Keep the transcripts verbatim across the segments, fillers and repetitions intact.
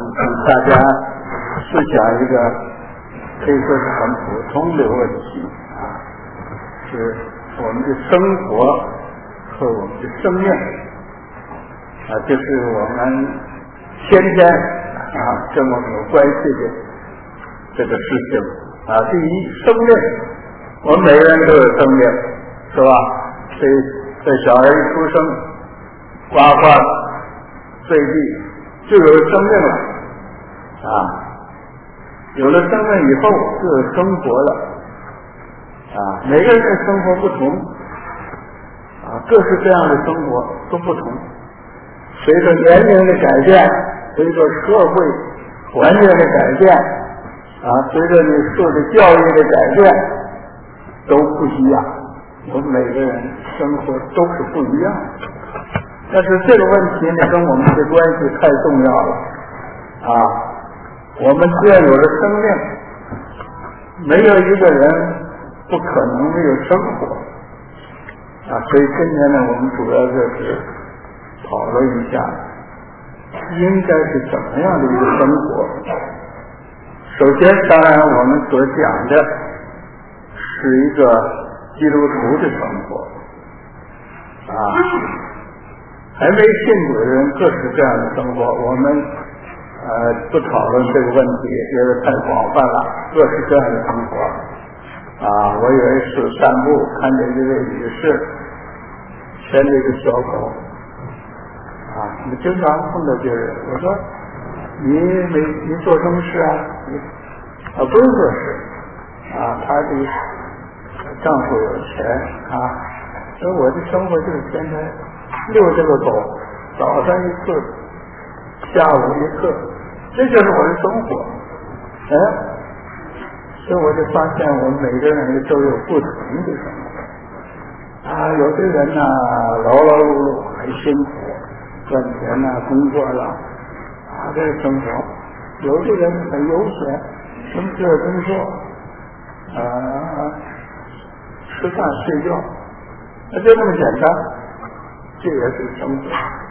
跟大家思想一个可以说是很普通的问题啊，是我们的生活和我们的生命啊，就是我们天天啊跟我们有关系的这个事情啊。第一，生命，我们每个人都有生命，是吧？所以这小孩一出生，呱呱坠地就有生命了啊，有了生命以后就有生活了啊。每个人的生活不同啊，各式各样的生活都不同，随着年龄的改变，随着社会环境的改变啊，随着你受的教育的改变都不一样，我们每个人生活都是不一样的。但是这个问题呢，跟我们的关系太重要了啊！我们只要有了生命，没有一个人不可能没有生活啊！所以今天呢，我们主要就是讨论一下，应该是怎么样的一个生活。首先，当然我们所讲的是一个基督徒的生活啊。还没信主的人各式各样的生活，我们呃不讨论这个问题，因为太广泛了，各式各样的生活啊。我有一次散步，看见一位女士牵着一个小狗啊，我们经常碰到这人，我说你没你做什么事啊？你啊不是做事啊，她的丈夫有钱啊，所以我的生活就是天天遛这个狗，早上一次，下午一次，这就是我的生活。哎，所以我就发现我们每个人都有不同的生活啊。有的人呢、啊、劳劳碌碌很辛苦，赚钱呐、啊、工作了啊，这是生活。有的人很悠闲，什么事也不做啊，吃饭睡觉，那就这么简单。这也是生活，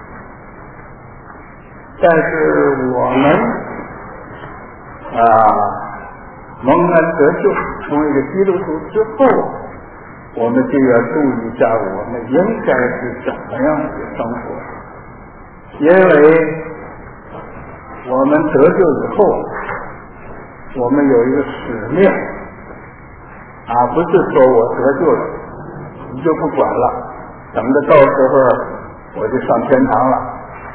但是我们啊蒙恩得救，成为一个基督徒之后，我们就要注意一下我们应该是怎么样的生活，因为我们得救以后，我们有一个使命啊，不是说我得救了你就不管了，等着到时候我就上天堂了。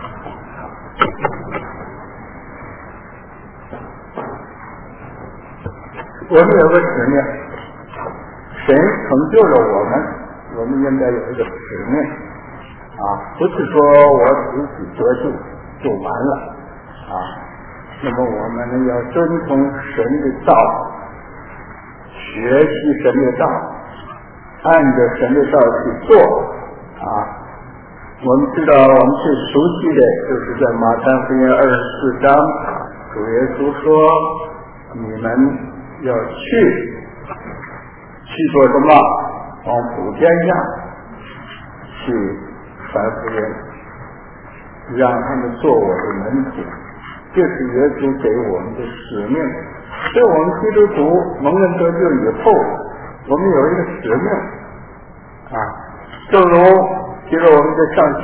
我们有个使命，神成就了我们，我们应该有一个使命啊，不是说我自己得救就完了啊。那么我们要遵从神的道，学习神的道，按着神的道去做啊。我们知道我们最熟悉的就是在马太福音二十四章，主耶稣说你们要去去做什么？往普天下去传福音，让他们做我的门徒，这是耶稣给我们的使命。所以我们基督徒蒙恩得救以后，我们有一个使命啊，正如比如我们在上学，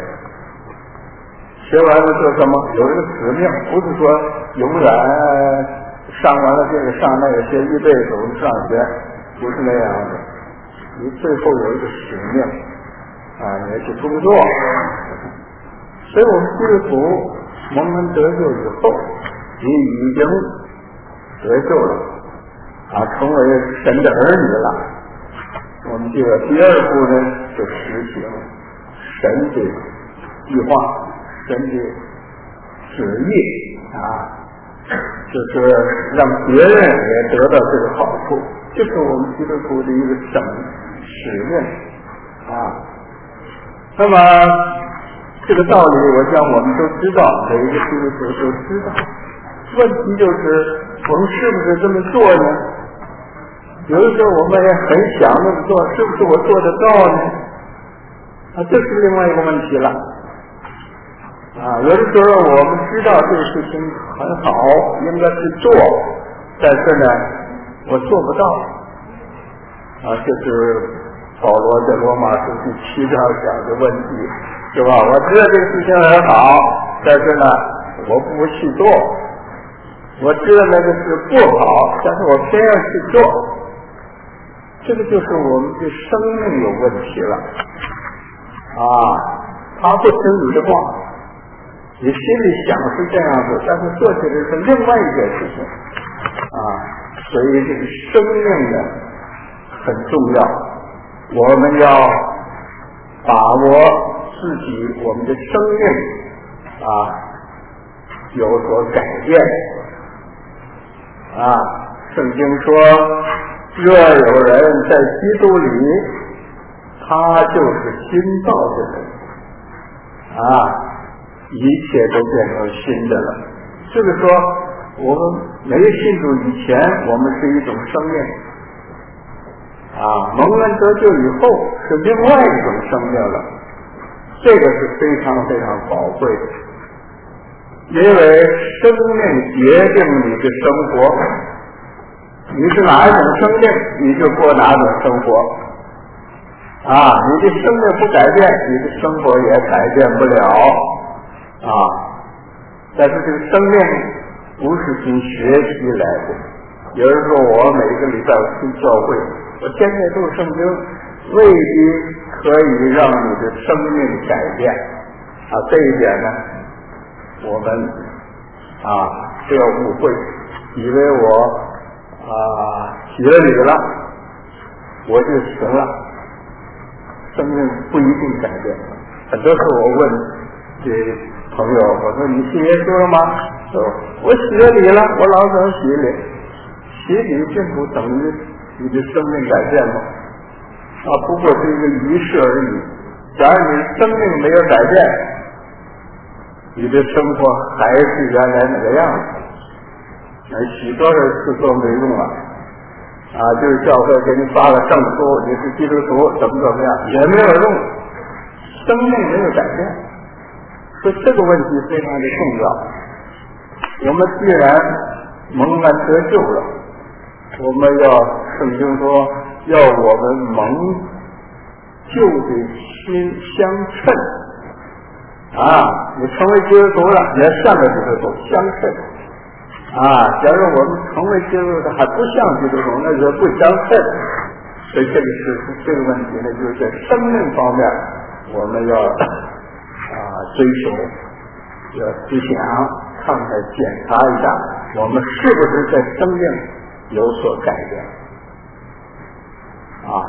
学完了做什么？有一个使命，不是说永远上完了这个上那个学一辈子我们上学，不是那样的。你最后有一个使命啊，你要去工作。所以我们基督徒蒙恩得救以后，你已经得救了啊，成为神的儿女了。我们这个第二步呢，就实行神的计划，神的旨意啊，就是让别人也得到这个好处，这是我们基督徒的一个整使命啊。那么这个道理，我想我们都知道，每一个基督徒都知道。问题就是我们是不是这么做呢？有的时候我们也很想那么做，是不是我做得到呢？啊，这是另外一个问题了。啊， 啊，有的时候我们知道这个事情很好，应该去做，但是呢，我做不到。啊，这是保罗在罗马书第七章讲的问题，是吧？我知道这个事情很好，但是呢，我不去做。我知道那个是不好，但是我偏要去做。这个就是我们的生命有问题了。啊，他不听你的话，你心里想是这样子，但是做起来是另外一件事情。啊，所以这个生命呢很重要，我们要把握自己我们的生命啊有所改变。啊，圣经说，若有人在基督里，他就是新造的人，啊，一切都变成新的了。就是说，我们没信主以前，我们是一种生命，啊，蒙恩得救以后是另外一种生命了，这个是非常非常宝贵的。因为生命决定你的生活，你是哪一种生命，你就过哪种生活。啊，你的生命不改变，你的生活也改变不了。啊，但是这个生命不是凭学习来的。有人说我每个礼拜去教会，我天天读圣经，未必可以让你的生命改变。啊，这一点呢，我们啊不要误会，以为我啊学理了我就行了，生命不一定改变。很多时候我问这朋友，我说你信耶稣了吗？说我学理了，我老早学理，学理并不等于你的生命改变吗？啊，不过是一个仪式而已。假如你生命没有改变，你的生活还是原来那个样子，许多的事都没用了。啊，就是教会给你发了证书，你是基督徒，怎么怎么样，也没有用，生命没有改变。所以这个问题非常的重要。我们既然蒙恩得救了，我们要圣经说要我们蒙救的心相称。啊，你成为基督徒了，也像个基督徒，相称。啊，假如我们成为基督徒还不像基督徒，那就不相称。所以这个是这个问题呢，就是在生命方面，我们要啊追求，要思想，看看检查一下，我们是不是在生命有所改变。啊，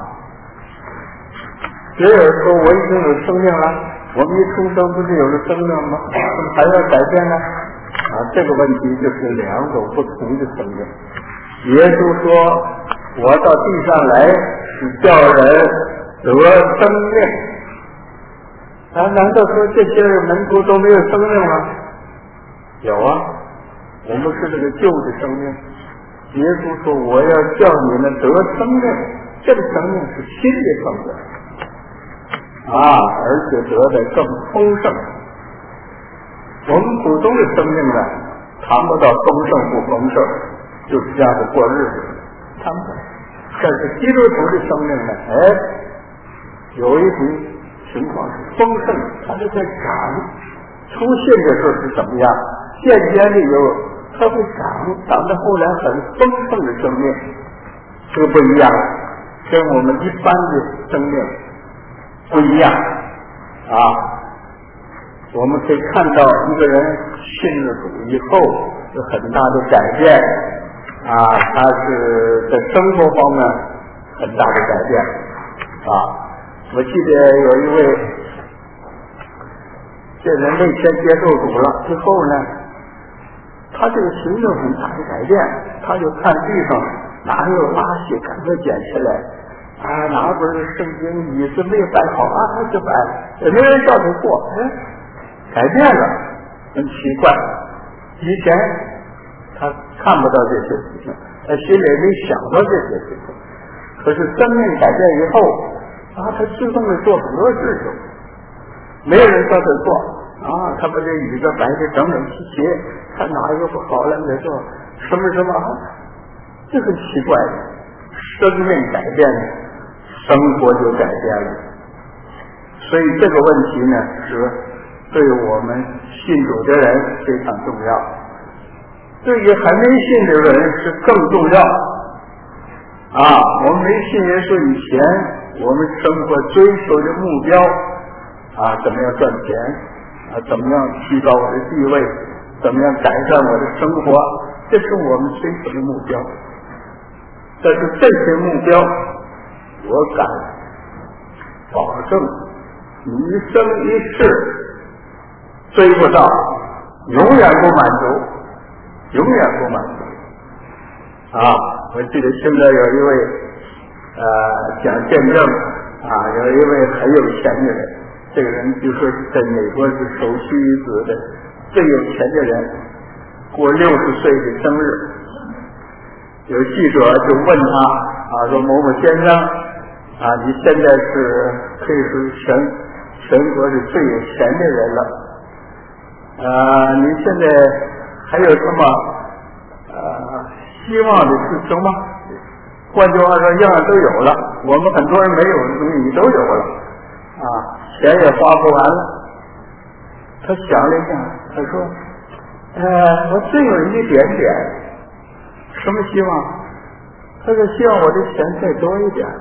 也有人说我已经有生命了。我们一出生不是有了生命吗？怎么还要改变呢？啊，这个问题就是两种不同的生命。耶稣说：“我到地上来是叫人得生命。”啊，难道说这些门徒都没有生命吗？有啊，我们是这个旧的生命。耶稣说：“我要叫你们得生命，这个生命是新的生命。”啊，而且得的更丰盛。我们普通的生命呢，谈不到丰盛不丰盛，就是这样的过日子，谈不到。但是基督徒的生命呢，哎，有一种情况是丰盛，它就在长。出现的时候是怎么样？渐渐的有，它会长，长到后来很丰盛的生命，这个不一样，跟我们一般的生命不一样啊！我们可以看到一个人信了主以后有很大的改变啊，他是在生活方面很大的改变啊。我记得有一位这人那天接受主了之后呢，他这个行动很大的改变，他就看地上哪有垃圾，赶快捡起来。啊，哪本圣经椅子没有摆好啊，他就摆，也没人叫他过，哎，改变了，很奇怪。以前他看不到这些事情，他心里没想到这些事情。可是生命改变以后，啊，他自动的做很多事情，没有人叫他做， 啊，他把这椅子摆的整整齐齐，看哪一个不好了，再说什么什么，这很奇怪的。生命改变了，生活就改变了。所以这个问题呢，是对我们信主的人非常重要，对于还没信的人是更重要。啊，我们没信耶稣以前，我们生活追求的目标啊，怎么样赚钱啊，怎么样提高我的地位，怎么样改善我的生活，这是我们追求的目标。但是这些目标，我敢保证，你一生一世追不到，永远不满足，永远不满足。啊，我记得现在有一位呃讲见证啊，有一位很有钱的人，这个人据说是在美国是首屈一指的最有钱的人，过六十岁的生日，有记者就问他啊，说某某先生啊，你现在是可以说全全国是最有钱的人了，呃，你现在还有什么呃希望的事情吗？换句话说，样样都有了，我们很多人没有的东西你都有了啊，钱也花不完了。他想了一下，他说呃，我只有一点点，什么希望？他说希望我的钱再多一点。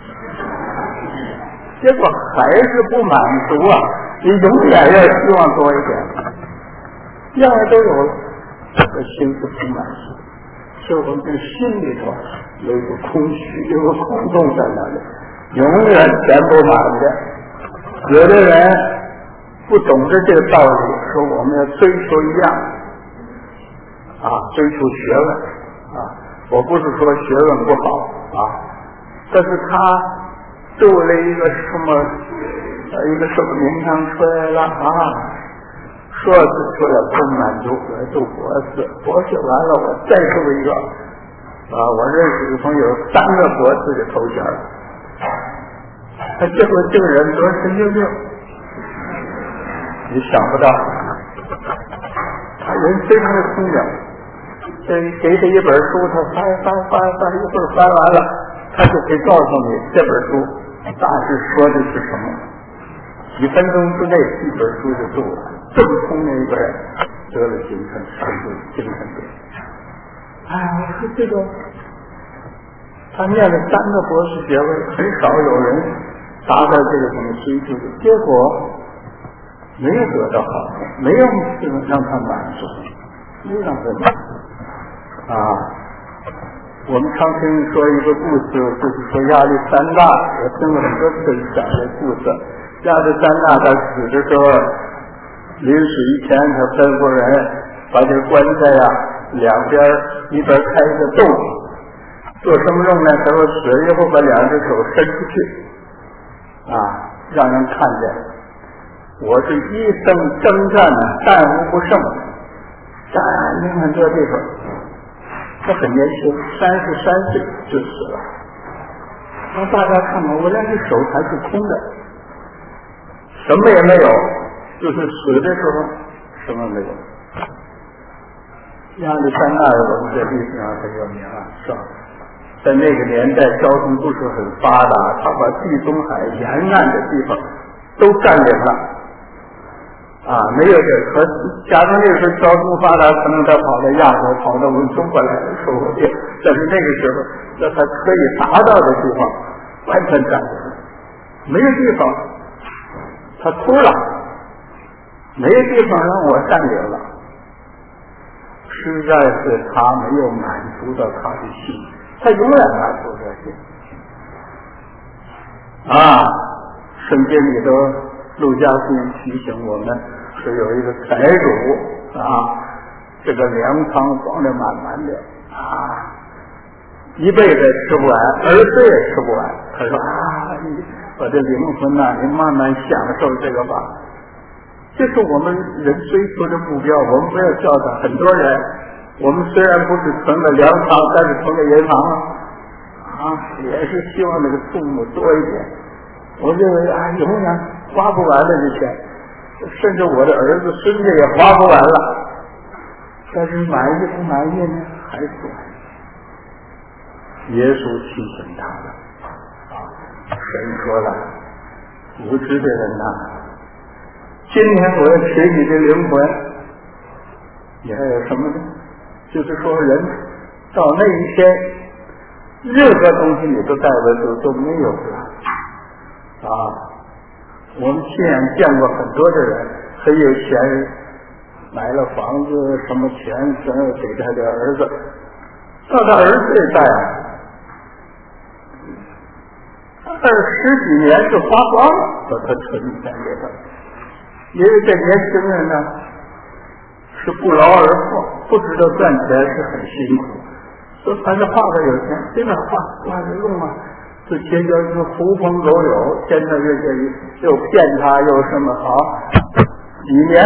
结果还是不满足啊，你永远要希望多一点，样样都有了，这心是不满足。就我们这心里头有一个空虚，有个空洞在那里，永远填不满的。有的人不懂得这个道理，说我们要追求一样啊，追求学问啊。我不是说学问不好啊，但是他读了一个什么一个什么名堂出来了啊，硕士出来不满足，我读博士，博士完了我再读一个啊，我认识一个朋友三个博士的头衔，他结果这个人得神经病，你想不到，他人非常的聪明，这给他一本书，他翻翻翻翻一会儿翻完了，他就可以告诉你这本书大致说的是什么，几分钟之内一本书就读了。这么聪明一个人得了精神精神病，哎，我说这个他念了三个博士学位，很少有人达到这个什么追求的，结果没有得到好处，没有让他满足，没有让他满足啊。我们常听说一个故事，就是说亚历山大，我听了很多次讲这故事。亚历山大他死的时候，临死以前，他吩咐人把这个棺材呀、啊、两边一边开一个洞，做什么用呢？他说死了以后把两只手伸出去，啊，让人看见我是一生征战战无不胜，战赢很多地方。他很年轻，三十三岁就死了。让大家看看，我两只手还是空的，什么也没有，就是死的时候什么没有。亚历山大我们在历史上很有名啊，是吧？在那个年代交通不是很发达，他把地中海沿岸的地方都占领了啊，没有这和假如那个时候交通发达，可能他跑到亚洲，跑到我们中国来说不定，但是那个时候那他可以达到的地方完全占领了，没有地方他哭了，没有地方让我占领了，实在是他没有满足到他的心，他永远满足这心啊。圣经里头路加福音提醒我们是有一个财主啊，这个粮仓装得满满的啊，一辈子吃不完，儿子也吃不完。他说啊，你我的灵魂呐、啊，你慢慢享受这个吧。这是我们人追求的目标，我们不要叫他。很多人，我们虽然不是存了粮仓，但是存了银行啊，也是希望那个数目多一点。我认为啊，永远花不完了这钱， 甚至我的儿子孙子也花不完了。但是满意不满意呢？还是不满意。耶稣提醒他了啊，神说了，无知的人呐、啊，今天我要取你的灵魂，你还有什么呢？就是说人到那一天，任何东西你都带不走，都没有了啊。我们亲眼见过很多的人很有钱人，买了房子，什么钱全要给他的儿子，到他儿子这代啊，二十几年就花光了，把他存钱给他。因为这年轻人呢是不劳而获，不知道赚钱是很辛苦，说反正花个有钱，随便花，花着用啊。这结交是狐朋狗友，现在这这又骗他又什么好，几年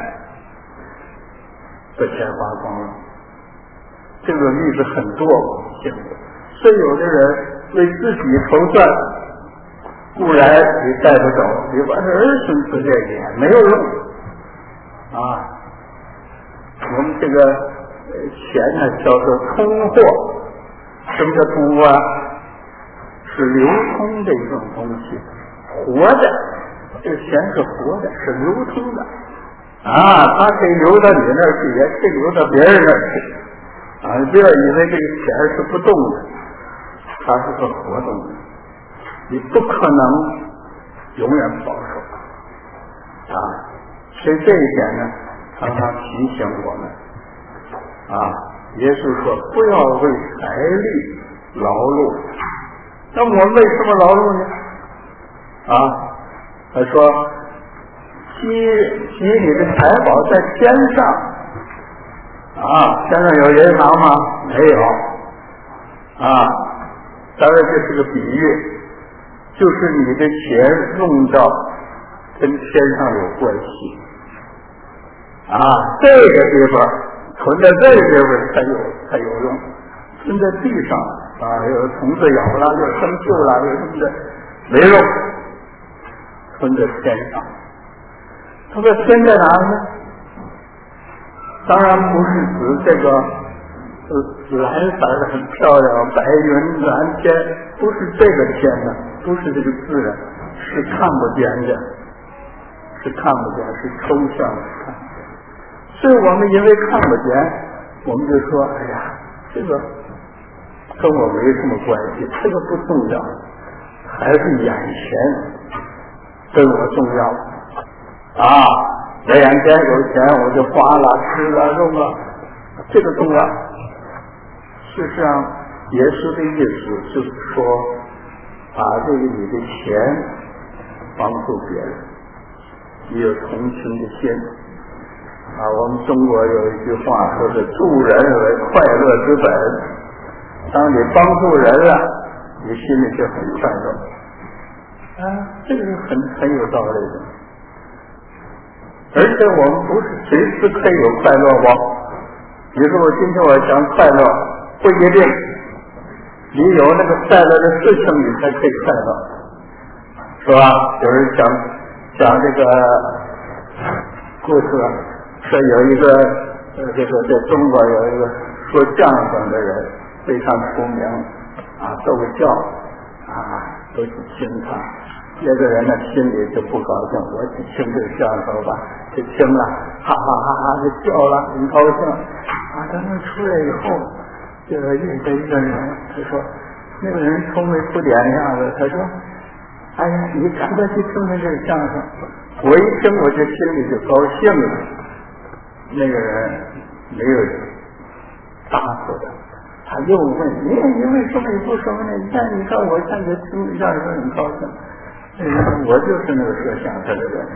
把钱花光了。这个例子很多，我们见过。所以有的人为自己筹算，固然也带不走，你把这儿孙子这也没有用啊。我们这个钱呢叫做通货，什么叫通货啊？是流通的一种东西，活的，这个钱是活的，是流通的啊，它可以流到你那儿去，也可以流到别人那儿去啊。你不要以为这个钱是不动的，它是个活动的，你不可能永远保守啊。所以这一点呢，常常提醒我们啊。耶稣说，不要为财力劳碌。那我们为什么劳碌呢？啊，他说积积你的财宝在天上啊，天上有银行吗？没有啊。当然这是个比喻，就是你的钱用到跟天上有关系啊，这个地方存在这个地方才有才有用，存在地上啊，有虫子咬了，有生锈了，有什么的没用，存在天上。它的天在哪里呢？当然不是指这个呃蓝色的很漂亮，白云蓝天，不是这个天呢，不是这个自然，是看不见的，是看不见，是抽象的看。所以我们因为看不见，我们就说，哎呀，这个跟我没什么关系，这个不重要，还是眼前对我重要啊！我眼前有钱，我就花了、吃了、用了，这个重要。事实上，耶稣的意思就是说，把这个你的钱帮助别人，你有同情的心啊。我们中国有一句话说是助人为快乐之本。当你帮助人了，你心里就很快乐啊，这个是很很有道理的。而且我们不是随时可以有快乐吧？比如说我今天我想快乐，不一定，你有那个快乐的事情，你才可以快乐，是吧？有人讲讲这个故事，说有一个呃，这个在中国有一个说相声的人。非常出名啊，逗笑啊，都去听他。有的人呢心里就不高兴，我去听这个相声吧，就听了，哈哈哈哈就笑了，很高兴啊。他们出来以后，这个遇见一个人，他说那个人愁眉不点的样子，他说：“哎呀，你赶快去听听这个相声。”我一听我就心里就高兴了。那个人没有答复的。他又问你，你为什么你不说呢？你看，你看我看着听一下说很高兴。那人我就是那个说相声的人。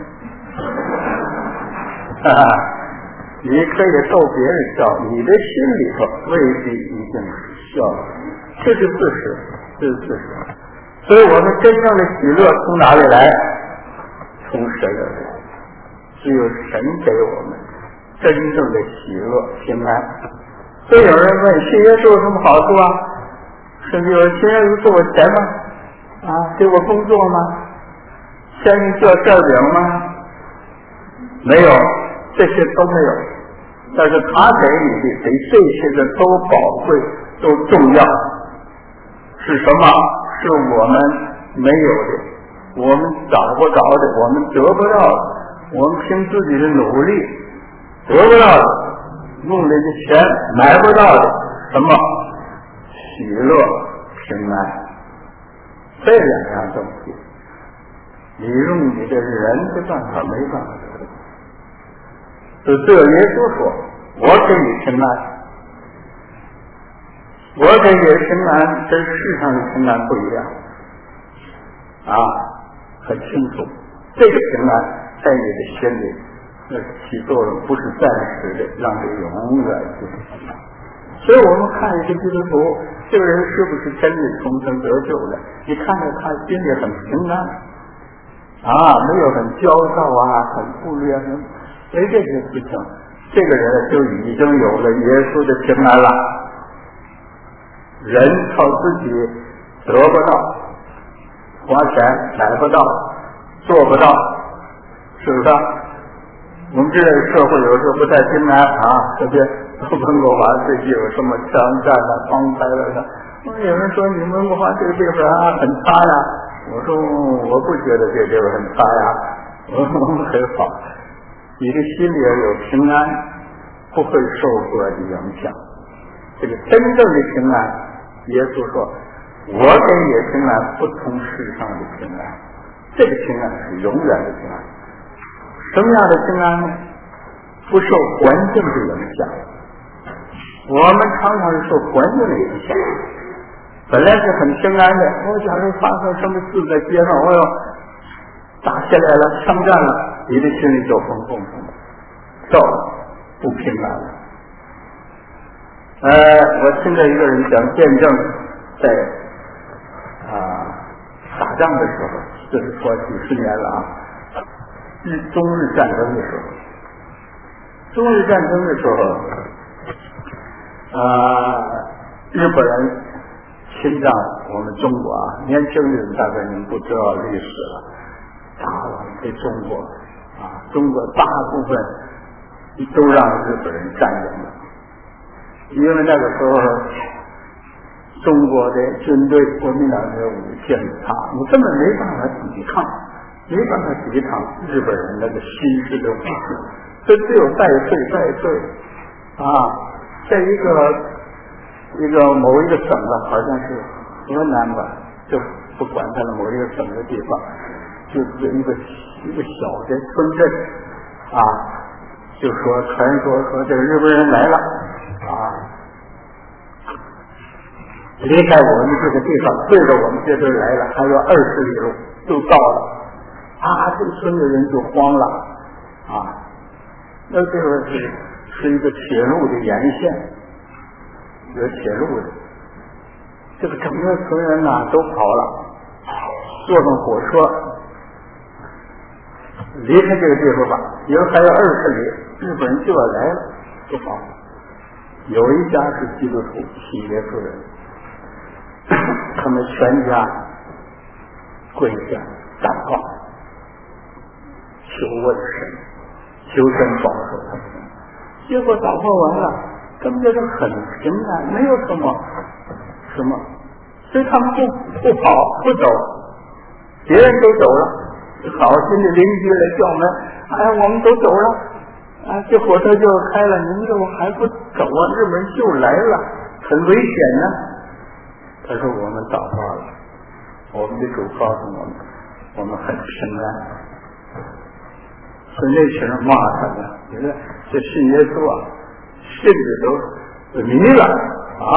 啊，你可以逗别人笑，你的心里头未必一定是笑，这是事实，这是事实。所以我们真正的喜乐从哪里来？从神而来。只有神给我们真正的喜乐平安。所以有人问信耶稣有什么好处啊？甚至有人信耶稣给我钱吗？啊，给我工作吗？相信叫馅饼吗？ 没有，这些都没有。但是他给你的比这些的都宝贵，都重要。是什么？是我们没有的，我们找不着的，我们得不到的，我们凭自己的努力得不到的，用这个钱买不到的，什么喜乐平安，这两样东西你用你的人的办法没办法得到。就这耶稣说，我给你平安，我给你的平安跟世上的平安不一样啊，很清楚，这个平安在你的心里那起作用，不是暂时的，让你永远就是平安。所以我们看一个基督徒，这个人是不是真的重生得救了？你看着他心里很平安啊，没有很焦躁啊，很顾虑啊，没这些事情，这个人就已经有了耶稣的平安了。人靠自己得不到，花钱买不到，做不到，是不是？我们这个社会有时候不太平安啊，特别温哥华最近有什么枪战啊、帮派了的。有人说你温哥华这个地方啊很差呀，我说我不觉得这个地方很差呀，我们很好。你的心里有平安，不会受恶的影响。这个真正的平安，耶稣说我给你的平安不同世上的平安，这个平安是永远的平安。什么样的平安呢？不受环境的影响。我们常常是受环境的影响，本来是很平安的，我假如发生什么事在街上，我要打下来了，枪战了，你的心里就砰砰砰跳了，不平安了。呃，我听到一个人讲见证，在啊打仗的时候，这是说几十年了啊，日中日战争的时候，中日战争的时候，啊，日本人侵占我们中国啊，年轻人大概你不知道历史了，打了给中国啊，中国大部分都让日本人占领了。因为那个时候中国的军队国民党的武器很差，你根本没办法抵抗，没办法抵抗日本人那个新式的武器，所以只有败退败退啊，在一个一个某一个省了，好像是河南吧，就不管它的某一个省的地方，就是一个一个小的村镇啊，就说传说说这个日本人来了啊，离开我们这个地方，对着我们这边来了，还有二十里路就到了啊！这个村的人就慌了啊！那这个是是一个铁路的沿线，有铁路的，这个整个村人呐、啊、都跑了，坐上火车离开这个地方吧，因为还有二十里，日本人就要来了，就跑了。有一家是基督徒，信耶稣人，他们全家跪下祷告，求问神，求神保守他们。结果祷告完了，他们觉得很平安，没有什么什么，所以他们不不跑不走，别人都走了，好心的邻居来叫门，哎，我们都走了。啊，这火车就开了，您怎么还不走啊？日本人就来了，很危险呢。他说我们祷告了，我们的主告诉我们，我们很平安。所以那群人骂他们，觉得这信耶稣啊，信的都迷了啊，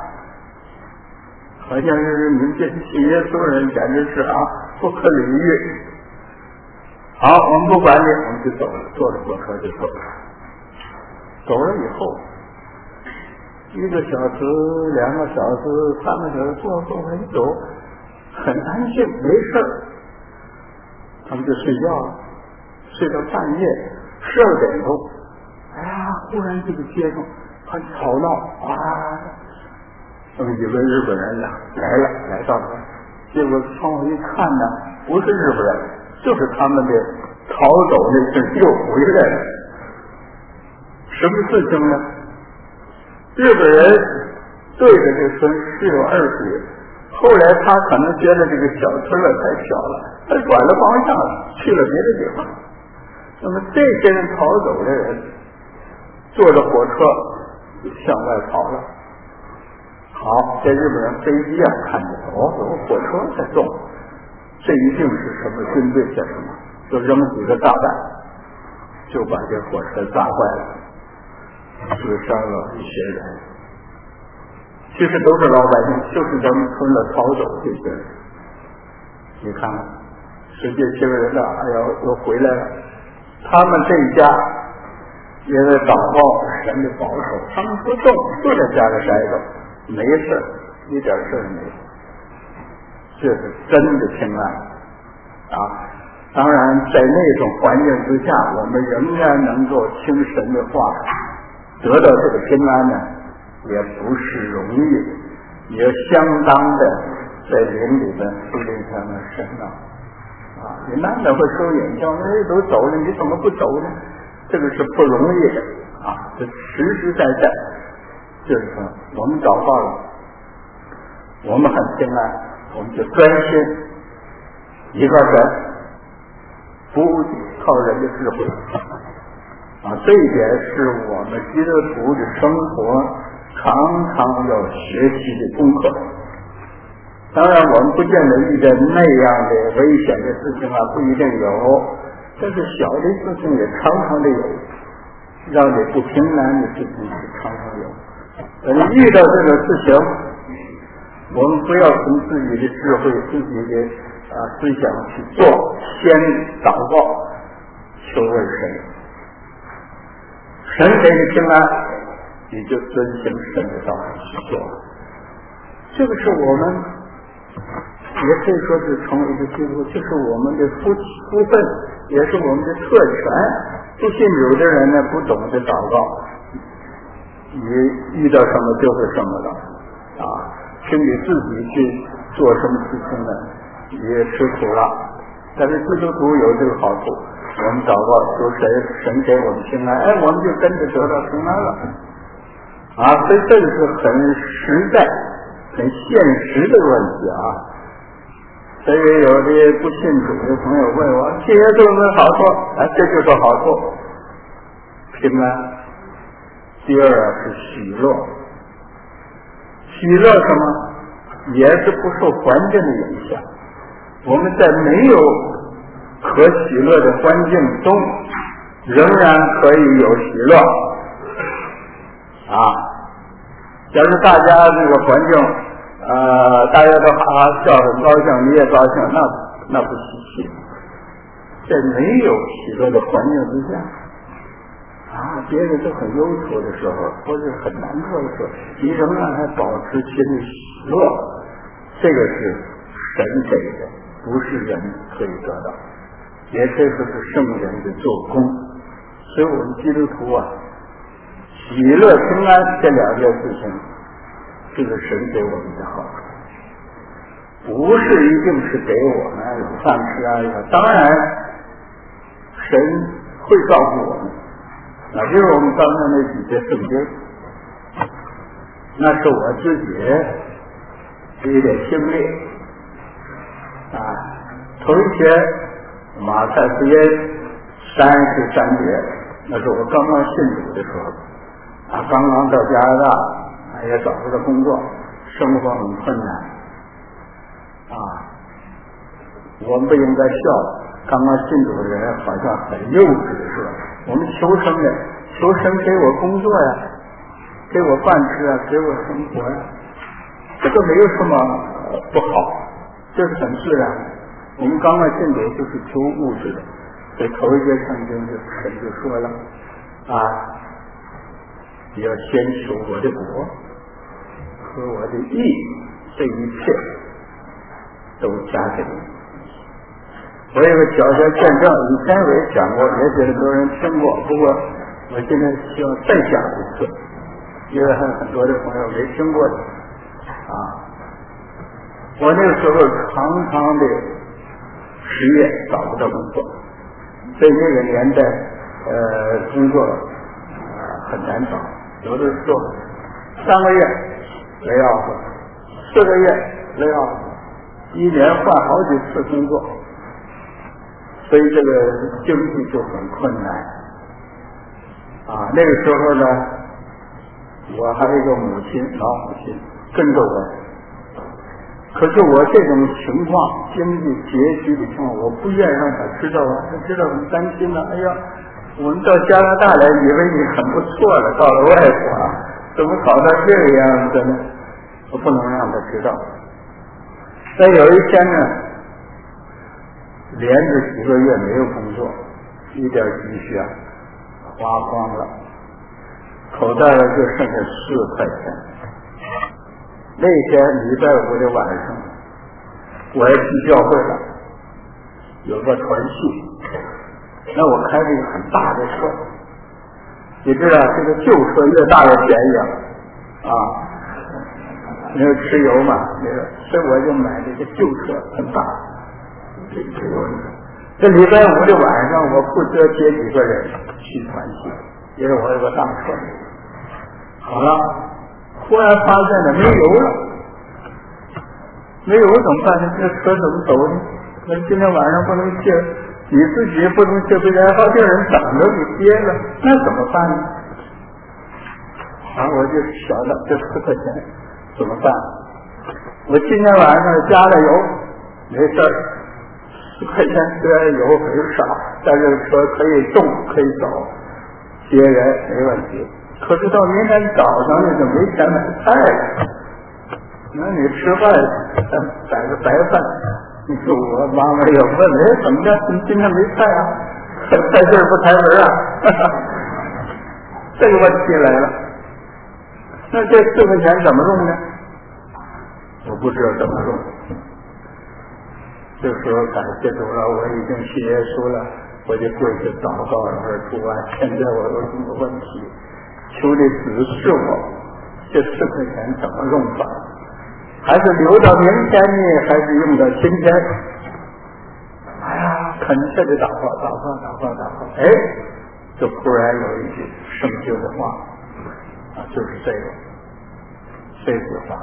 好像是你们这信耶稣人简直是啊不可理喻。好，我们不管你，我们就走了，坐着火车就走了。走了以后，一个小时、两个小时、三个小时，坐坐很久，很安静，没事儿，他们就睡觉了。睡到半夜十二点钟，哎呀，忽然这个街上很吵闹啊！他们以为日本人呢来了，来到了，结果窗户一看呢，不是日本人。就是他们的逃走那事又回来了。什么事情呢？日本人对着这村是有二十，后来他可能觉得这个小村了太小了，他转了方向去了别的地方。那么这些人逃走的人坐着火车向外跑了。好，在日本人飞机啊看见哦，有火车在动，这一定是什么军队在什么，就扔几个炸弹，就把这火车炸坏了，死伤了一些人。其实都是老百姓，就是咱们村的逃走这些人。你看，世界新闻的，哎呀，又回来了。他们这一家也在祷告神的保守，他们不动，就在家里待着，没事，一点事儿没有。这是真的平安啊！当然，在那种环境之下，我们仍然能够听神的话，得到这个平安呢，也不是容易，也相当的在灵里边树立上的神啊！啊，你难得会收眼叫，那都走了，你怎么不走呢？这个是不容易的啊！这实实在在，就是说，我们祷告了，我们很平安，我们就专心依靠神，不靠人的智慧啊！这一点是我们基督徒的生活常常要学习的功课。当然，我们不见得遇见那样的危险的事情啊，不一定有，但是小的事情也常常的有，让你不平安的事情也常常有。呃，遇到这个事情，我们不要从自己的智慧、自己的啊思想去做，先祷告，求问神，神给你平安，你就遵行神的道理去做。这个是我们也可以说是成为一个基督，就是我们的福福分，也是我们的特权。不信主的人呢，不懂得祷告，你遇到什么就是什么了啊！请你自己去做什么事情呢，也吃苦了。但是基督徒有这个好处，我们祷告求神，神给我们平安，哎，我们就跟着得到平安了啊！所以这个是很实在、很现实的问题啊。所以有的不信主的朋友问我，这些都有没有好处？哎，这就是好处，平安。第二啊是喜乐，喜乐什么？也是不受环境的影响。我们在没有可喜乐的环境中，仍然可以有喜乐啊。假如大家这个环境呃，大家都哈哈笑，很高兴，你也高兴，那那不稀奇。在没有喜乐的环境之下，啊，别人都很忧愁的时候，或者很难过的时候，你仍然还保持心里喜乐，这个是神给的，不是人可以得到，也可以说是圣人的做工。所以我们基督徒啊，喜乐平安这两件事情，这个神给我们的好处，不是一定是给我们有饭吃啊。当然，神会照顾我们，那就是我们刚才那几节圣经，那是我自己的一点经历啊。头一节马太福音三十三节，那是我刚刚信主的时候啊，刚刚到加拿大，也找不到工作，生活很困难啊。我们不应该笑，刚刚信主的人好像很幼稚似的。我们求神的，求神给我工作呀，给我饭吃啊，给我生活呀，这个没有什么不好，这是很自然的。我们刚刚信主就是求物质的，所以头一节圣经就神就说了啊，你要先求我的国和我的义，这一切都加给你。我有个小小见证，以前我也讲过，也许很多人听过，不过我现在需要再讲一次，因为还有很多的朋友没听过的啊。我那个时候常常的失业，找不到工作， 在那个年代，呃，工作呃很难找，有的时候三个月没要过，四个月没要过，一年换好几次工作，所以这个经济就很困难。啊，那个时候呢，我还有一个母亲，老母亲跟着我。可是我这种情况，经济拮据的情况，我不愿意让他知道啊，他知道很担心了。哎呀，我们到加拿大来，以为你很不错了，到了外国啊，怎么搞到这个样子呢？我不能让他知道。但有一天呢，连着几个月没有工作，一点积蓄啊花光了，口袋里就剩下四块钱。那天礼拜五的晚上，我要去教会了，有个团契，那我开了一个很大的车，你知道这个旧车越大越便宜啊，因为吃油嘛，那个，所以我就买了一个旧车，很大，这这有这礼拜五的晚上，我负责接几个人去团契，因为我有个大车，好了。忽然发现了没油了，没油怎么办呢？这车怎么走呢？那今天晚上不能借，你自己不能借，被人好些人等着你接了，那怎么办呢？啊，我就想到这四块钱怎么办？我今天晚上加了油，没事儿，四块钱虽然油很少，但这个车可以动，可以走，接人没问题。可是到明天早上你就没钱买菜了，那你吃饭摆个白饭，你说我妈妈也问了，怎么着？你今天没菜啊？在这儿不开门啊？这个问题来了，那这四块钱怎么用呢？我不知道怎么用。这时候感谢主了，我已经信耶稣了，我就跪下祷告了，我说主啊，现在我有这个问题。求你指示我，这四块钱怎么用法？还是留到明天呢，还是用到今天？哎呀，恳切的祷告，祷告，祷告，祷告。哎，就忽然有一句圣经的话，啊，就是这个，这句话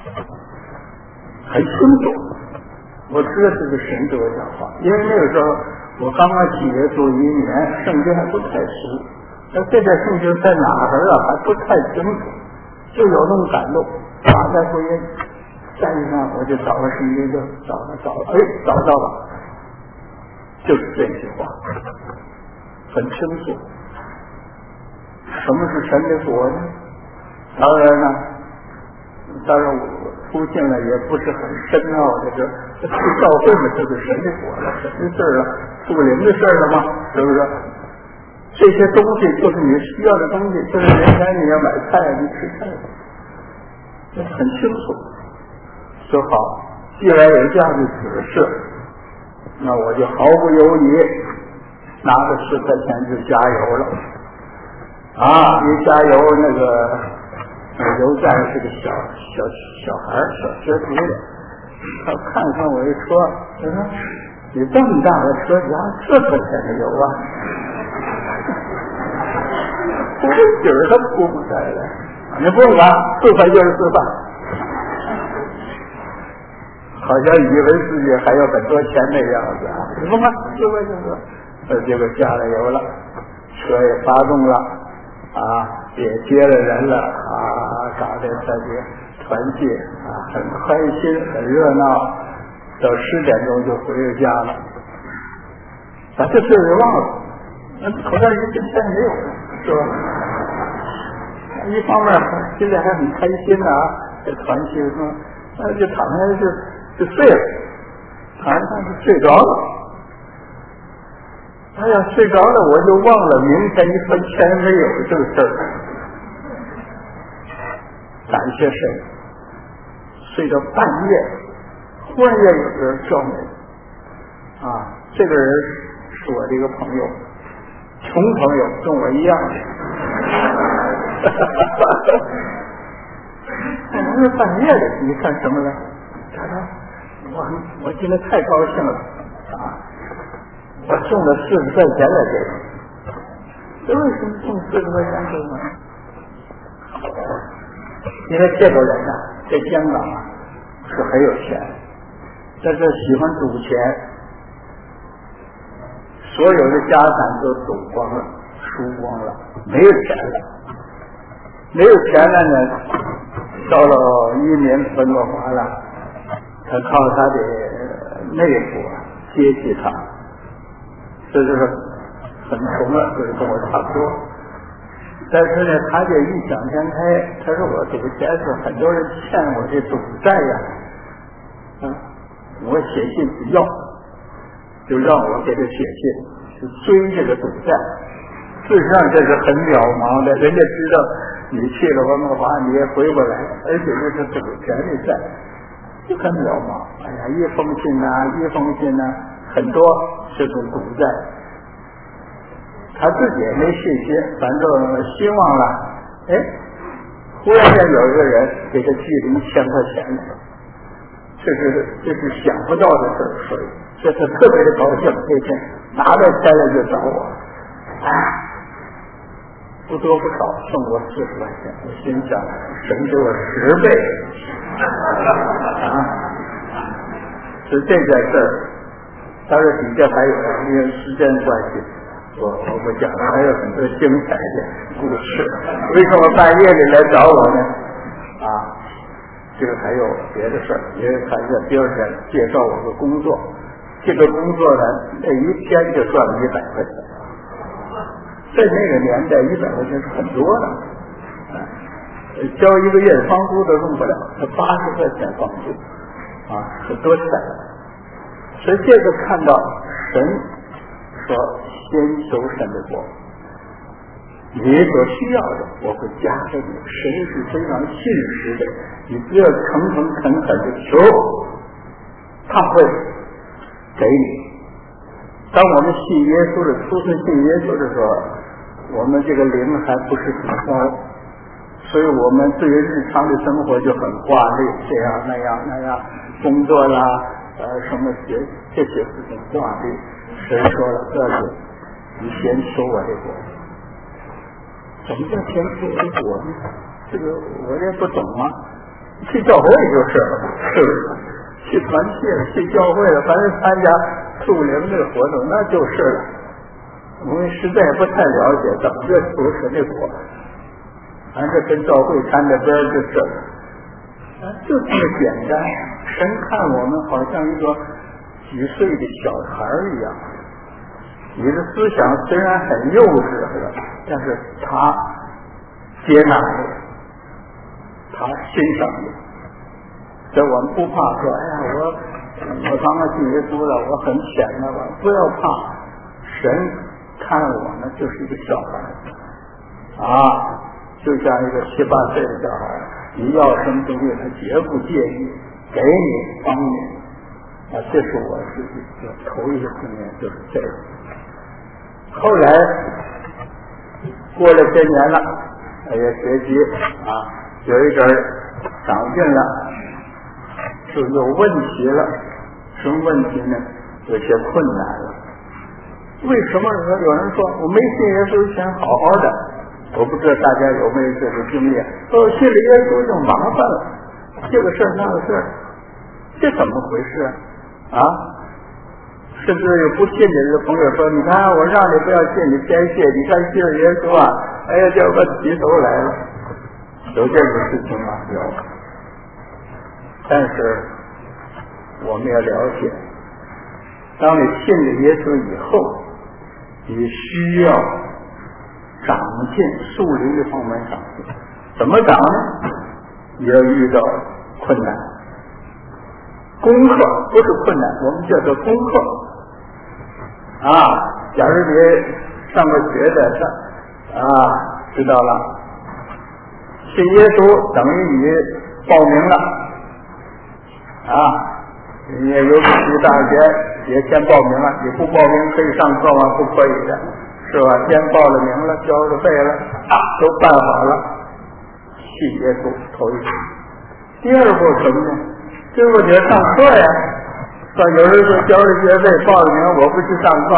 很清楚。我知道这是神对我讲话，因为那个时候我刚刚信耶稣一年，圣经还不太熟。那这点圣经在哪儿啊？还不太清楚，就有那种感动，打在回音站上，我就找个圣经就找了找了，哎，找到了，就是这句话，很清楚。什么是神的国呢？当然呢，当然我出现了也不是很深奥的，这这去教会嘛，就是神的国了，神的事儿了，属灵的事儿了嘛，是不是？这些东西就是你需要的东西，就是明天你要买菜，你吃菜，这很清楚。说好，既然有这样的指示，那我就毫不犹豫拿着十块钱就加油了。啊，一加油，那个那油站是个小小小孩，小学徒的，他看看我一说，他说：“你这么大的车加四块钱的油啊！”不是底儿他铺不开了，你不用管，四块就是四块，好像以为自己还有很多钱那样子啊！你不管，四块就是，呃，结果加了油了，车也发动了，啊，也接了人了，啊，搞得大家团聚啊，很开心，很热闹，到十点钟就回家了，把这事给忘了。那口袋里这钱没有了，是吧？一方面心里还很开心的啊，这团聚说，那就躺下就就睡了，躺下就睡着了。哎呀，睡着了我就忘了明天一分钱没有这个事儿。感谢神，睡到半夜，忽然间有个人叫我，啊，这个人是我的一个朋友。穷朋友跟我一样的，我说半夜的你干什么了？他说我我今天太高兴了啊！ 我送了四十块钱来给你，这为什么送四十块钱给我呢？因为这个人啊，在香港啊是很有钱，但是喜欢赌钱，所有的家产都赌光了，输光了，没有钱了。没有钱了呢，到了一年分落华了，他靠他的内部接济他，这就是很穷了，就是跟我差不多。但是呢，他这一想天开，他说我赌钱是很多人欠我这赌债呀，啊，我写信去要，就让我给他写信去追这个赌债。事实上这是很渺茫的，人家知道你去了温哥华你也回不来，而且这是赌钱的债，就很渺茫。哎呀，一封信呐、啊，一封信呐、啊，很多是种赌债。他自己也没信心，反正希望了。哎，忽然间有一个人给他寄了一千块钱来，这是这是想不到的事儿，所以这他特别的高兴，这天拿到钱来就找我，啊，不多不少送我四十块钱，我心想省给我十倍啊！是这件事儿，当然底下还有因为时间关系。我我不讲了，还有很多精彩的故事。为什么半夜里来找我呢？啊，这个还有别的事儿，因为他在第二天介绍我的工作，这个工作呢，那一天就赚了一百块钱。在那个年代，一百块钱是很多的，啊，交一个月房租都用不了，他八十块钱房租，啊，很多钱。所以这个看到神说。先求神的国，你所需要的我会加给你。神是非常信实的，你只要诚诚恳恳的求，他会给你。当我们信耶稣的初次信耶稣的时候，我们这个灵还不是很高，所以我们对于日常的生活就很挂虑，这样那样那样，工作啦，呃，什么学这些事情挂虑。神说了，这是。你先求我这国，怎么叫先求我这国呢？这个我也不懂啊。去教会就是了，是不是？去团契了，去教会了，反正参加属灵的活动，那就是了。我们实在不太了解怎么叫求神的国，反正跟教会沾着边就是了。啊，就这么简单。神看我们好像一个几岁的小孩一样。你的思想虽然很幼稚，但是他接纳你，他欣赏你。所以我们不怕说，哎呀，我我刚刚信耶稣了，我很浅了，我不要怕。神看我呢，就是一个小孩啊，就像一个七八岁的小孩，你要什么东西，他绝不介意，给你帮你啊。这是我自己的头一个经验，就是这个。后来过了些年了，也学习啊，有一阵长进了，就有问题了。什么问题呢？有些困难了。为什么说有人说我没信耶稣前好好的？我不知道大家有没有这个经验。哦，信了耶稣就麻烦了，这个事儿那个事儿，这怎么回事啊？甚至有不信的人朋友说，你看我让你不要信，你先信，你看信了耶稣啊，哎呀，这问题都来了。有这个事情吗？有。但是我们要了解，当你信了耶稣以后，你需要长进，树林的方面长进。怎么长呢？你要遇到困难，功课不是困难，我们叫做功课啊。假如你上过学的上啊，知道了，信耶稣等于你报名了啊。你也有去大学也先报名了，你不报名可以上课吗？不可以的，是吧？先报了名了，交了费了，都办好了，信耶稣头一步。第二步什么呢？这不得上课呀？说有人说交了学费报了名，我不去上课，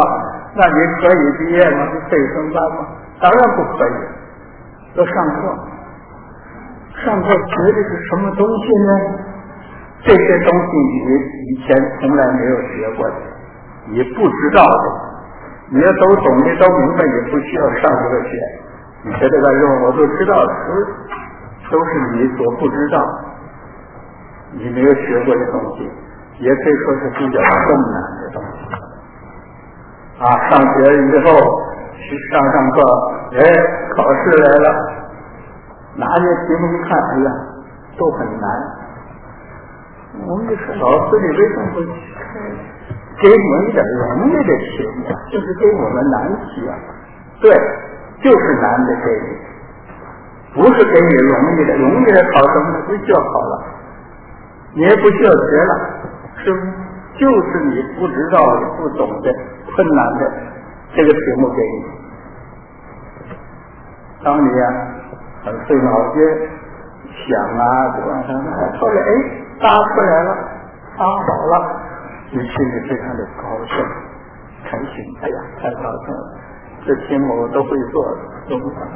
那你可以毕业吗？你可以升班吗？当然不可以。要上课，上课学的是什么东西呢？这些东西你以前从来没有学过的，你不知道的，你要都懂的都明白，也不需要上这个学。你觉得吧？认我都知道的，都是都是你所不知道，你没有学过的东西，也可以说是比较困难的东西。啊，上学以后去上上课，哎，考试来了，拿着题目一看，哎呀，都很难。我们就说老师，你为什么不给我们一点容易的题目？就是给我们难题啊！对，就是难的给你，不是给你容易的。容易的考什么呢？不需要考了，你也不需要学了，是不是？就是你不知道的、不懂的、困难的这个题目给你。当你啊很费脑筋想啊，对吧？后来哎答出来了，答好了，你心里非常的高兴、开心。哎呀，太高兴了！这题目我都会做的，都不难。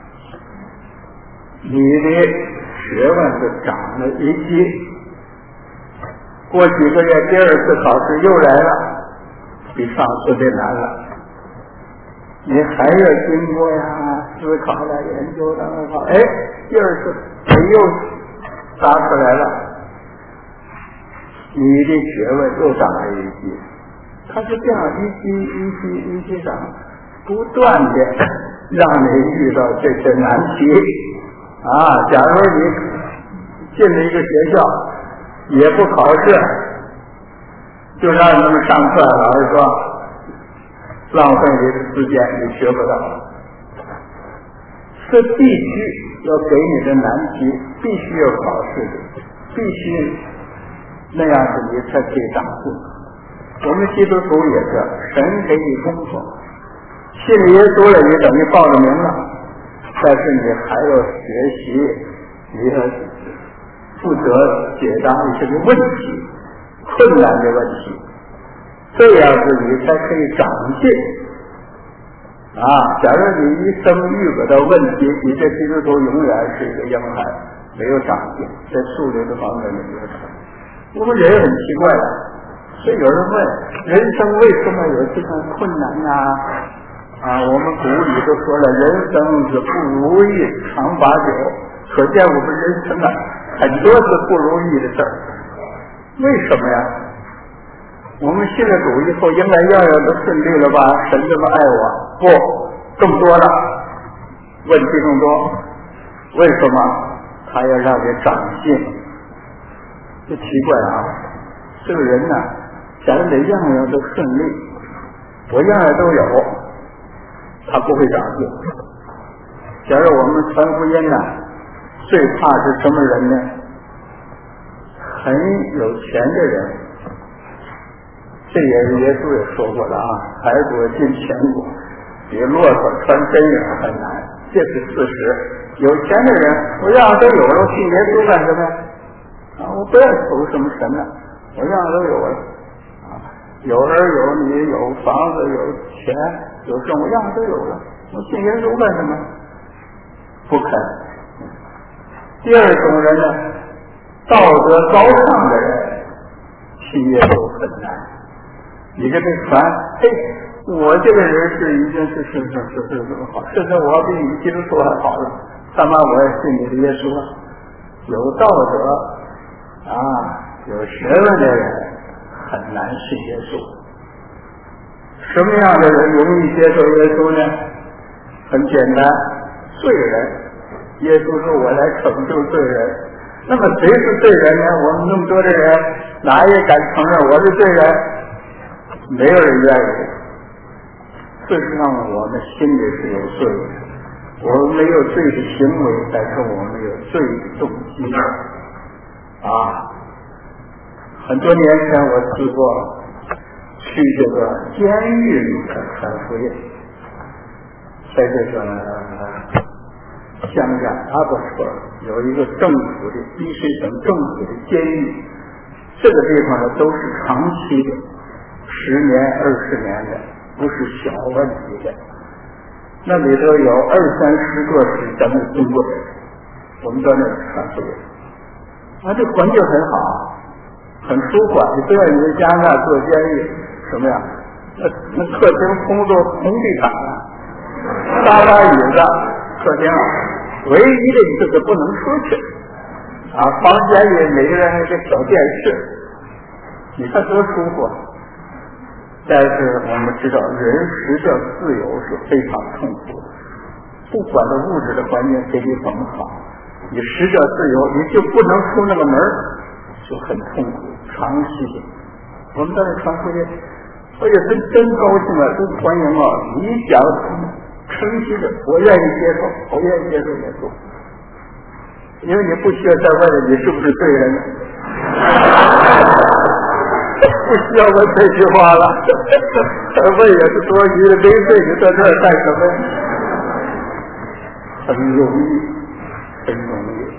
你的学问就长了一级。过几个月，第二次考试又来了，比上次的难了。你还要经过呀，思考了、研究了，考，哎，第二次你又答出来了，你的学问又长了一级。它是这样一级一级一级长，不断的让你遇到这些难题啊。假如你进了一个学校，也不考试，就让他们上课，老师说浪费你的时间，你学不到。这必须要给你的难题，必须要考试的，必须那样子你才可以长进。我们基督徒也是，神给你工作，信了耶稣了，你等于报了名了，但是你还要学习，你要负责解答一些个问题，困难的问题，这样子你才可以长进啊！假如你一生遇不到问题，你这基督徒永远是一个婴孩，没有长进，在数学的方面没有长进。我们人很奇怪的，所以有人问人生为什么有这种困难呢？啊，我们古语都说了，人生是不如意常把酒，可见我们人生啊很多是不如意的事儿。为什么呀？我们信了主以后，应该样样都顺利了吧？神这么爱我，不，更多了，问题更多。为什么？他要让你长进。这奇怪啊！这个人呢，假如得样样都顺利，我样样都有，他不会长进。假如我们传福音呢，最怕是什么人呢？很有钱的人。这也是耶稣也说过了啊，财主进天国比骆驼穿针也很难，这是事实。有钱的人，我样样都有了，我信耶稣干什么呀？啊，我不要求什么神了，我样样都有了啊，有儿有女，有房子，有钱，有证，我样样都有了，我信耶稣干什么？不肯。第二种人呢，道德高尚的人信耶稣很难。你跟他传，嘿，我这个人是已经是是是是是这么好，甚至我比你基督徒还好了，干嘛我要信你的耶稣啊？有道德啊，有学问的人很难信耶稣。什么样的人容易接受耶稣呢？很简单，罪人。耶稣说我来拯救罪人。那么谁是罪人呢？我们那么多的人，哪也敢承认我是罪人？没有人愿意。事实上我们心里是有罪的，我们没有罪的行为，但是我们有罪的动机啊。很多年前我去过去这个监狱里的传福音，在这个香港阿伯斯有一个政府的逼水省政府的监狱，这个地方呢都是长期的，十年二十年的， 不是小问题的。那里头有二三十个是咱们中国人，我们到那传福音，啊，这环境很好，很舒缓。你不要以为加拿大做监狱什么呀？那那客厅空做红地毯啊，沙发椅子，客厅啊，唯一的就是不能出去啊。房间里每个人还有个小电视，你看多舒服。但是我们知道，人实在自由是非常痛苦的，不管是物质的环境给你怎么好，你实在自由，你就不能出那个门，就很痛苦，长期的。我们在这传福音，我也真真高兴啊，真欢迎啊！你讲诚心的，我愿意接受，我愿意接受也做，因为你不需要再问了，你是不是罪人呢？不需要问这句话了，问也是多余的，没罪，你在这儿干什么？很容易，很容易。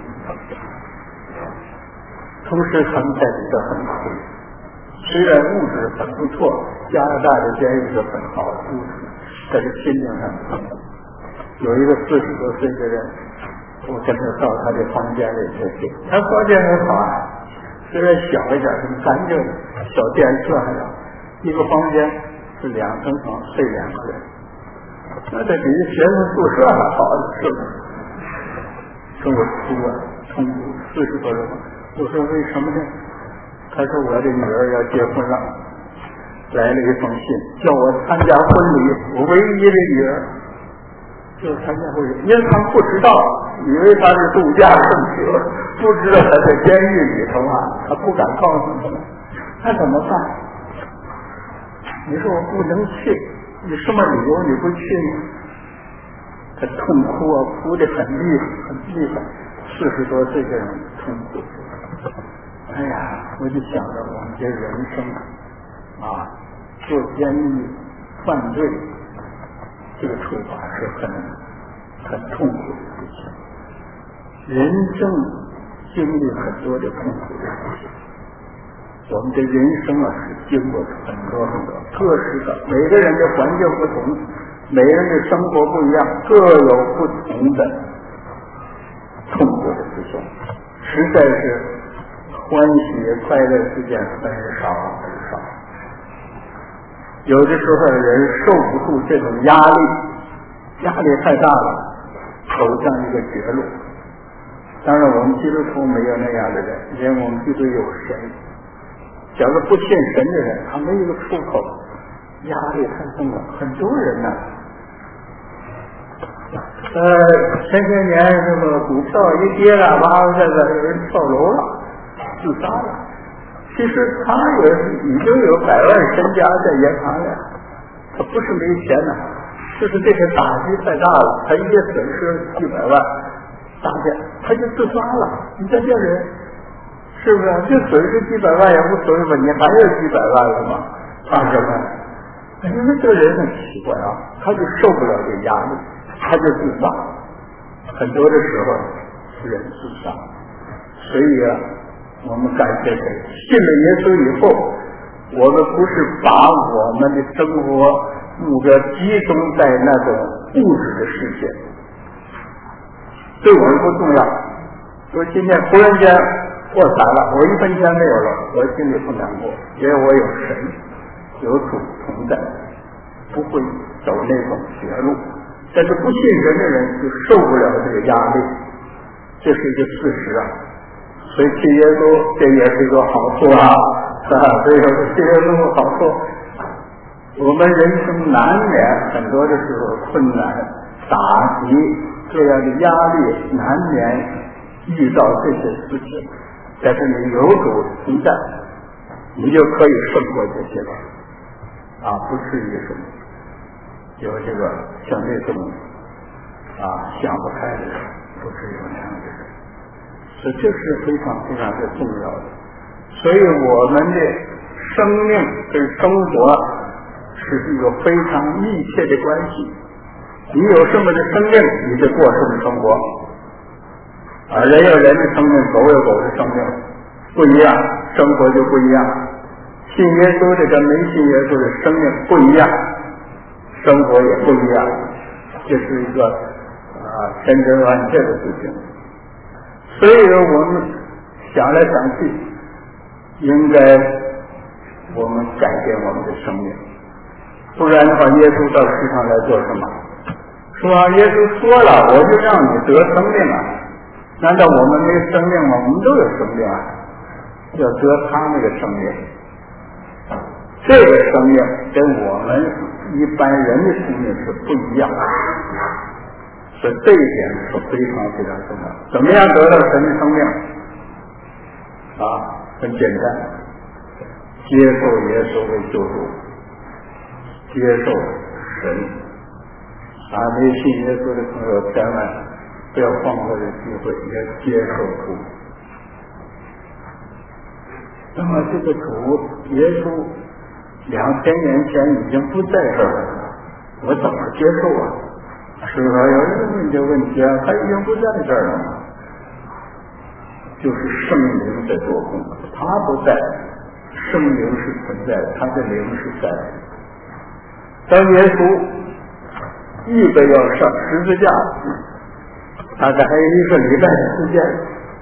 同时，他们在里头很苦。虽然物质很不错，加拿大的监狱是很好的物质，但是心灵上很苦。有一个四十多岁的人，我跟他到他的房间里去，他房间很好啊。虽然小一点，很干净，小电视还有一个房间是两层床，睡两个人，那这比学生宿舍还好，是不是？跟我哭啊，痛苦，四十多人，我说为什么呢？他说我的女儿要结婚了，来了一封信，叫我参加婚礼，我唯一的女儿就参加婚礼，因为他们不知道，以为他是度假胜地，不知道他在监狱里头啊，他不敢告诉他们，那怎么办？你说我不能去，你什么理由你不去呢？他痛哭啊，哭得很厉害，很厉害，四十多岁的人痛苦。哎呀，我就想着我们这人生啊，做监狱犯罪。这个处罚是很很痛苦的事情，人生经历很多的痛苦的事情。我们的人生啊是经过很多很多各式的，每个人的环境不同，每个人的生活不一样，各有不同的痛苦的事情。实在是欢喜快乐事件很少很少。有的时候人受不住这种压力，压力太大了，走向一个绝路。当然我们基督徒没有那样的人，因为我们基督有神。假如不信神的人，他没有一个出口，压力太重了。很多人呢，呃，前些年这个股票一跌了，哇，这个有人跳楼了，自杀了。其实他也已经有百万身家在银行了，他不是没钱呢，就是这个打击太大了，他一下损失几百万，大家他就自杀了。你在这人是不是？这损失几百万也无所谓吧？你还有几百万了吗？怕什么？因为这个人很奇怪啊，他就受不了这压力，他就自杀。很多的时候人自杀，所以啊。我们感谢神，信了耶稣以后，我们不是把我们的生活目标集中在那种物质的世界，对我们不重要。说今天忽然间破产了，我一分钱没有了，我心里不难过，因为我有神，有主同在，不会走那种绝路。但是不信神的人就受不了这个压力，这是一个事实啊。所以信耶稣这也是一个好处啊，啊，这个信耶稣好处。我们人生难免很多的时候困难、打击这样的压力，难免遇到这些事情。但是你有主同在，你就可以胜过这些了，啊，不至于什么有这个像这种啊想不开的人，不至于有那样的人。所以这是非常非常的重要的，所以我们的生命跟生活是一个非常密切的关系。你有什么的生命，你就过什么生活。啊，人有人的生命，狗有狗的生命，不一样，生活就不一样。信耶稣的跟没信耶稣的生命不一样， 生活也不一样，这是一个啊千真万确的事情。所以我们想来想去，应该我们改变我们的生命，不然的话，耶稣到世上来做什么？说啊，耶稣说了，我就让你得生命啊！难道我们没生命吗？我们都有生命啊，要得他那个生命。这个生命跟我们一般人的生命是不一样的，所以这一点是非常非常重要。怎么样得到神的生命？啊，很简单，接受耶稣为救主，接受神。啊，没信耶稣的朋友千万不要放过这机会，要接受主。那么这个主耶稣两千年前已经不在这儿了，我怎么接受啊？是吧？有人问这个问题啊，他已经不在这儿了嘛，就是圣灵在做工，他不在，圣灵是存在的，他的灵是在的。当耶稣预备要上十字架，大概还有一个礼拜的时间，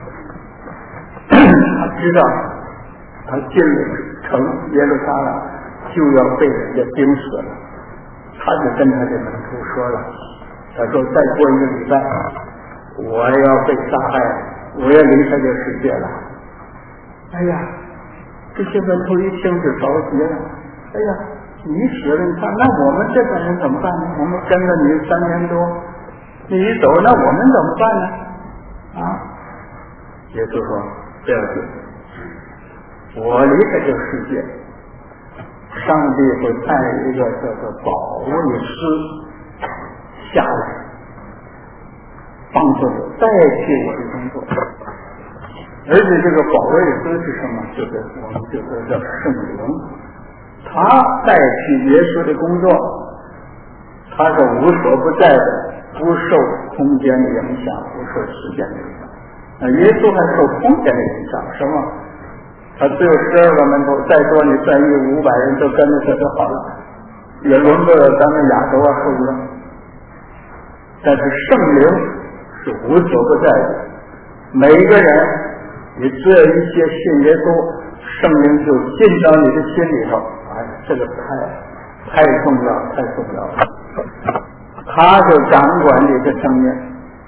他知道他进了城耶路撒冷就要被人家钉死了，他就跟他的门徒说了，他说再过一个礼拜我要被杀害，我要离开这世界了。哎呀，这些门徒一听就着急了，哎呀，你死了，你看那我们这代人怎么办呢？我们跟了你三年多，你一走，那我们怎么办呢？啊，耶稣说不要紧，我离开这个世界，上帝会派一个叫做保卫师下来，帮助我代替我的工作。而且这个保卫师是什么？就是我们就说叫圣灵。他代替耶稣的工作，他是无所不在的，不受空间的影响，不受时间的影响。那耶稣还受空间的影响，什么？他只有十二个门徒，再说你三亿五百人都跟着他就好了，也轮不到咱们亚洲啊，是不是？但是圣灵是无所不在的，每一个人，你只要一些信耶稣，圣灵就进到你的心里头。哎，这个太太重要，太重要了。他就掌管你的生命。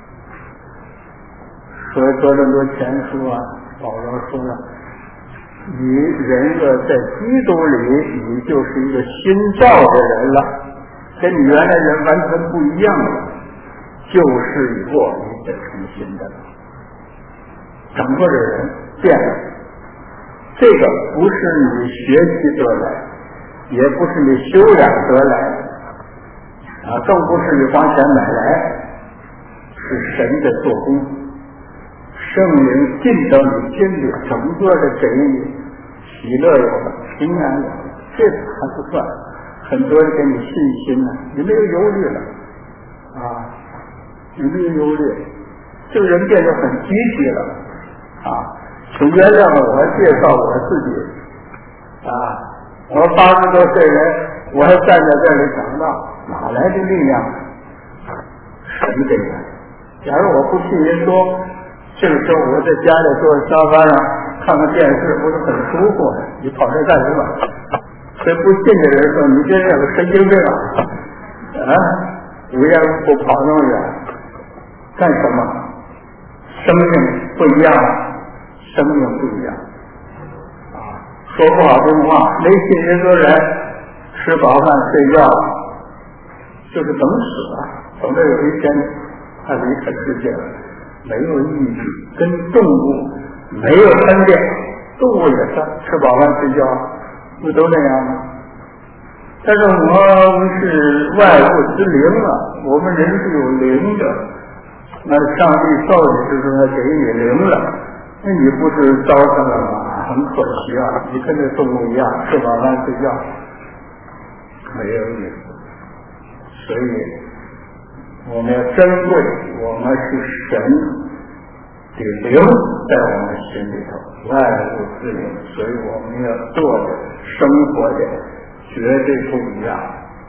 所以哥林多前书啊，保罗说了，你人若在基督里，你就是一个新造的人了，跟你原来人完全不一样了。旧事已过，你得成新的了，整个的人变了。这个不是你学习得来，也不是你修养得来，啊，更不是你花钱买来，是神的做工。圣灵进到你心里，整个的给你喜乐有了，平安有了，这还不算，很多人给你信心呢，你没有忧虑了，啊，你没有忧虑，这个人变得很积极了，啊，请原谅我介绍我自己，啊，我八十多岁人，我还站在这里讲道，哪来的力量？神给的。假如我不信耶稣，这个时候我在家里坐在沙发上看看电视，不是很舒服？你跑这干什么？所以不信的人说你这人有个神经病啊！啊，五夜不跑那么远，干什么？生命不一样了，生命不一样啊！说不好听话，没信耶稣人吃饱饭睡觉，就是等死啊！等到有一天他离开世界了。没有意义，跟动物没有分别，动物也是吃饱饭睡觉，不都那样吗？但是我们是外物之灵啊，我们人是有灵的，那上帝造你的时候给你灵了，那你不是糟蹋了吗？很可惜啊，你跟这动物一样吃饱饭睡觉，没有意思。所以我们要珍贵，我们是神的灵在我们心里头，万物之灵，所以我们要做的生活的绝对不一样。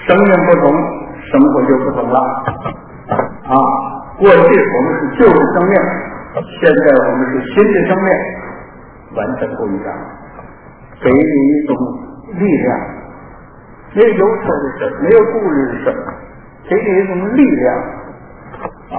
生命不同，生活就不同了啊！过去我们是旧的生命，现在我们是新的生命，完全不一样，给你一种力量，没有忧愁的事，没有顾虑的事，给你一种力量啊！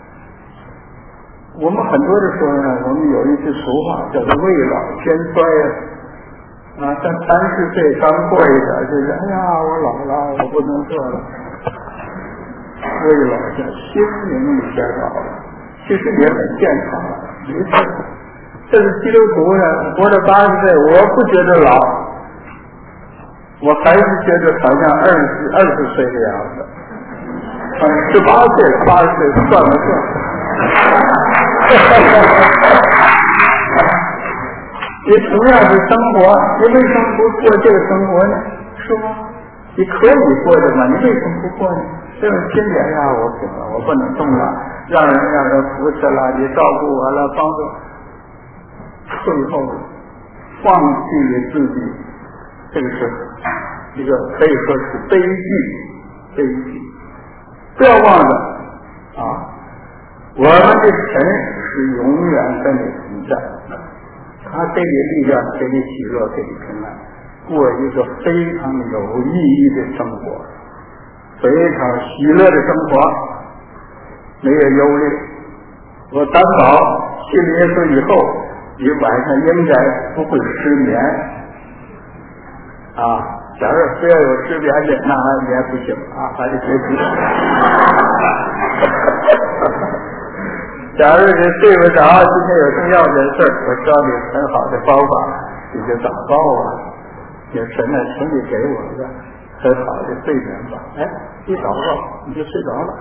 我们很多的时候呢，我们有一句俗话叫做未老先衰啊，像三十岁刚过一点，就是哎呀，我老了，我不能做了。未老先心灵里边老了，其实也很健康了，没事。这是基督徒呢，活到八十岁，我不觉得老，我还是觉得好像二十二十岁的样子。啊，十八岁了，八十岁算了算。你同样是生活，你为什么不过这个生活呢？是吗？你可以过的嘛，你为什么不过呢？这种心理呀，我不了，我不能动了，让人让人扶持了，你照顾我了，帮助，最后放弃了自己，这个是一个可以说是悲剧，悲剧。不要忘了啊，我们的神是永远跟你同在。他给你力量，给你喜乐，给你平安，过一个非常有意义的生活，非常喜乐的生活，没有忧虑。我担保信耶稣以后，你晚上应该不会失眠啊。假如非要有失眠的，那也不行啊，还得学习。假如你睡不着，今天有重要的事儿，我教你很好的方法，你就祷告啊，有神呢，请你给我一个很好的睡眠吧。哎，一祷告你就睡着了，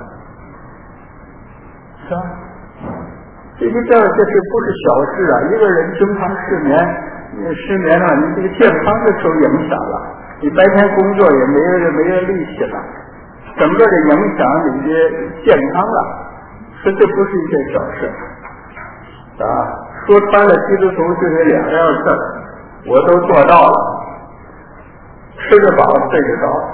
是吧？这个这这是不是小事啊？一个人经常失眠，失眠了，你这个健康就受影响了，你白天工作也没有没有力气了，整个的影响你的健康了。这这不是一件小事啊！说穿了，基督徒就是两样事，我都做到了，吃得饱，睡得着。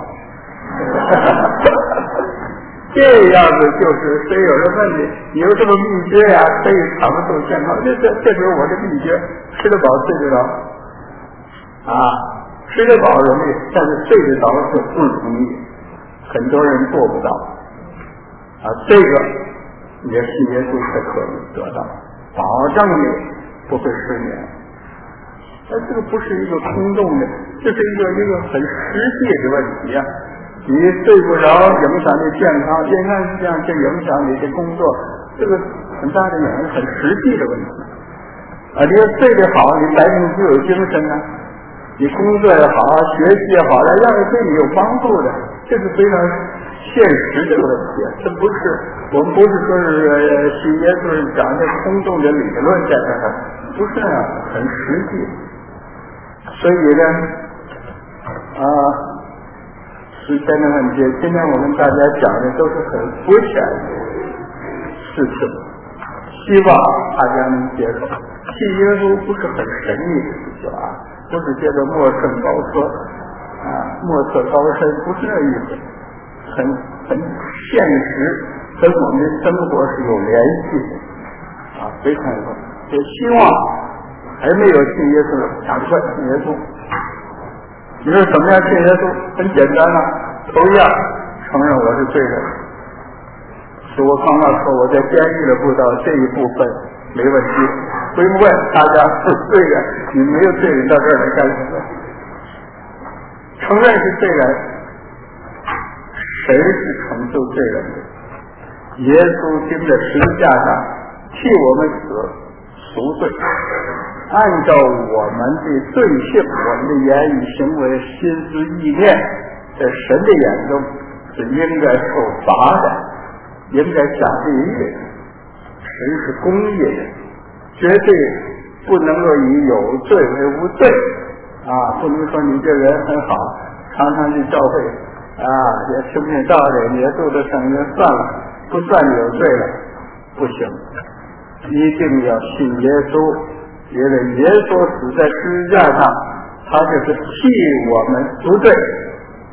这样子就是，所以有人问你，你有什么秘诀呀？可以长寿健康？这这这就是我的秘诀，吃得饱，睡得着。啊，吃得饱容易，但是睡得着是不容易，很多人做不到。啊，这个。也是耶稣才可以得到，保证你不会失眠。但这个不是一个空洞的，这是一个一个很实际的问题啊！你睡不着，影响你健康，健康实际上就影响你的工作，这个很大的影响，很实际的问题啊！你要睡得好，你白天就有精神啊，你工作也好，学习也好，那样对你有帮助的，这是非常现实的问题。这不是我们不是说是信耶稣讲的空洞的理论在这儿，不是啊，很实际。所以呢，啊，时间的问题，今天我们大家讲的都是很肤浅的事情，希望大家能接受。信耶稣不是很神秘的事情啊，不是觉得莫胜高科啊，莫测高深，不是那意思，很很现实，跟我们的生活是有联系的啊，非常有。也希望还没有信耶稣的，赶快信耶稣。你说怎么样信耶稣？很简单啊，头一样承认我是罪人。是我刚刚说我在监狱的布道这一部分没问题，不用问大家是罪人，你没有罪人到这儿来干什么？承认是罪人，谁是成就罪人的？耶稣钉在十字架上替我们死赎罪，按照我们的罪性，我们的言语行为心思意念，在神的眼中是应该受罚的，应该下地狱的。神是公义的，绝对不能够以有罪为无罪啊！不能说你这人很好，常常去教会啊，也听听道理，也做的圣人，算了，不算你有罪了，不行，一定要信耶稣，因为耶稣死在十字架上，他就是替我们赎罪，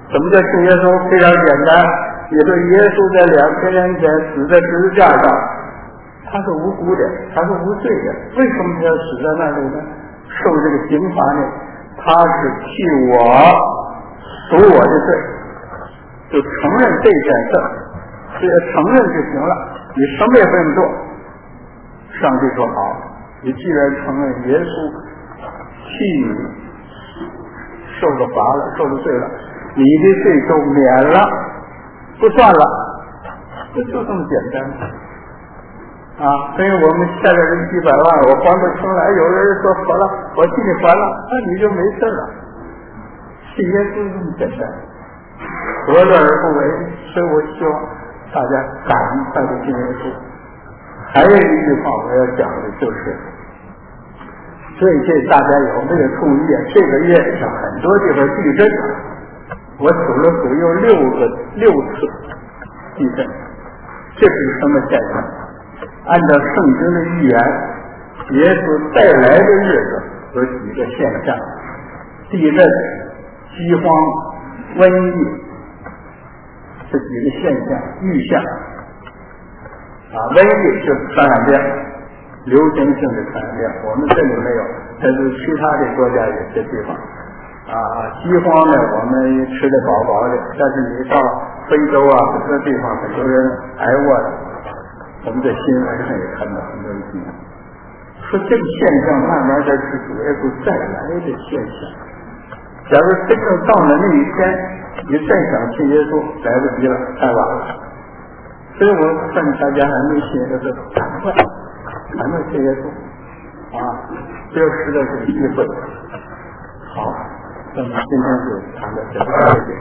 什么叫信耶稣？非常简单，你说耶稣在两千年前死在十字架上，他是无辜的，他是无罪的，为什么他要死在那里呢？受这个刑罚呢？他是替我赎我的罪，就承认这件事，只要承认就行了，你什么也不用做。上帝说好，你既然承认耶稣替你受了罚了，受了罪了，你的罪就免了，不算了，就就这么简单啊！所以我们欠了人几百万，我还不清来，有人说好了，我替你还了，那你就没事了。信耶稣这么简单，何乐而不为？所以我希望大家感恩快乐信耶稣。还有一句话我要讲的就是，最近大家有没有注意啊？这个月有很多地方地震，我数了数有六个六次地震，这是什么现象？按照圣经的预言，耶稣带来的日子有几个现象：地震、饥荒、瘟疫，这几个现象预象啊。瘟疫就是传染病，流行性的传染病，我们这里没有，但是其他的国家有些地方啊。饥荒呢，我们吃得饱饱的，但是你到非洲啊很多地方，很多人挨饿的，我们在新闻上也看到很多的新闻，说这个现象慢慢的是主耶稣再来的现象。假如真正到了那一天，你再想信耶稣，来不及了，太晚了。所以我劝大家还没信耶稣，赶快赶快信耶稣啊！不要失了这个机会。好，那么今天就谈到这里。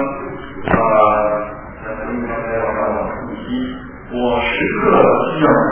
我时刻需要